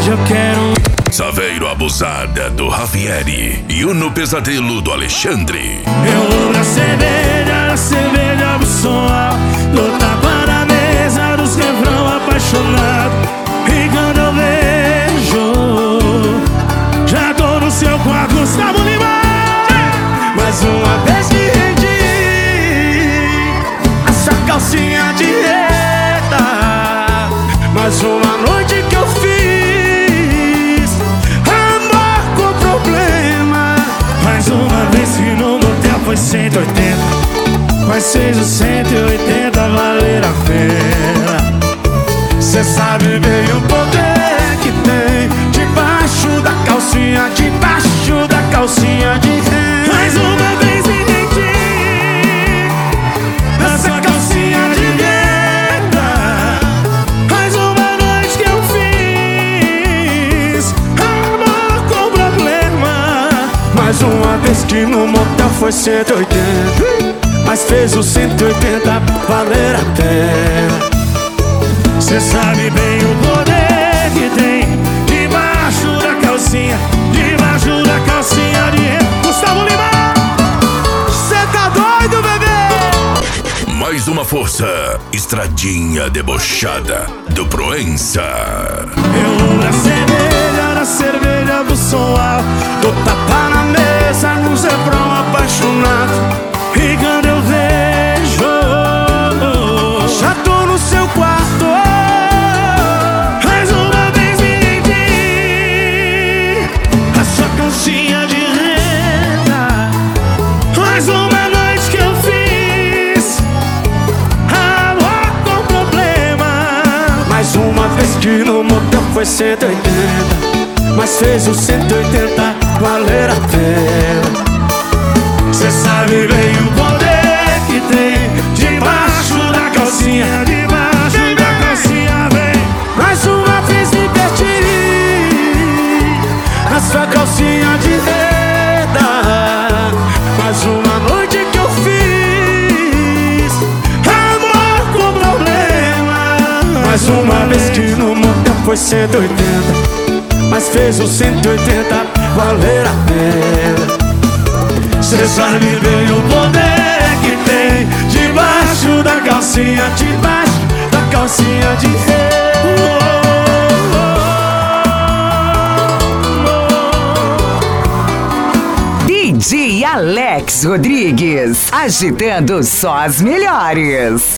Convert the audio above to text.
hoje eu quero. Saveiro Abusada do Rafieri e o No Pesadelo do Alexandre. Eu vou na cerveja do som alto, dou tapa na mesa dos refrão apaixonado. E quando eu vejo, já tô no seu quarto, Gustavo Lima. Mais uma vez que rendi a sua calcinha de reta. Mais uma noite que eu fiz amor com problema. Mais uma vez que no motel foi 180, mas fez os 180 valer a pena. Cê sabe bem o poder que tem debaixo da calcinha, debaixo da calcinha de renda. Mais uma vez entendi essa calcinha de renda. Mais uma noite que eu fiz amor com problema. Mais uma vez que no motel foi 180, mas fez os 180 valer a pena. Cê sabe bem o poder que tem debaixo da calcinha, debaixo da calcinha de renda. Gustavo Lima, cê tá doido, bebê? Mais uma força, Estradinha Debochada do Proença. Eu vou na cerveja do som alto, dou tapa na mesa nos refrão apaixonado. E quando eu vejo, já tô no seu quarto. Mais uma vez me rendi a sua calcinha de renda. Mais uma noite que eu fiz amor com problema. Mais uma vez que no motel foi 180, mas fez os 180 valer a pena. Cê sabe bem o poder que tem debaixo da calcinha, debaixo da calcinha, vem. Mais uma vez me perdi na sua calcinha de renda. Mais uma noite que eu fiz amor com problema. Mais uma vez que no motel foi 180, mas fez os 180 valer a pena. Cê sabe bem o poder que tem debaixo da calcinha, debaixo da calcinha de DJ Alex Rodrigues, agitando só as melhores.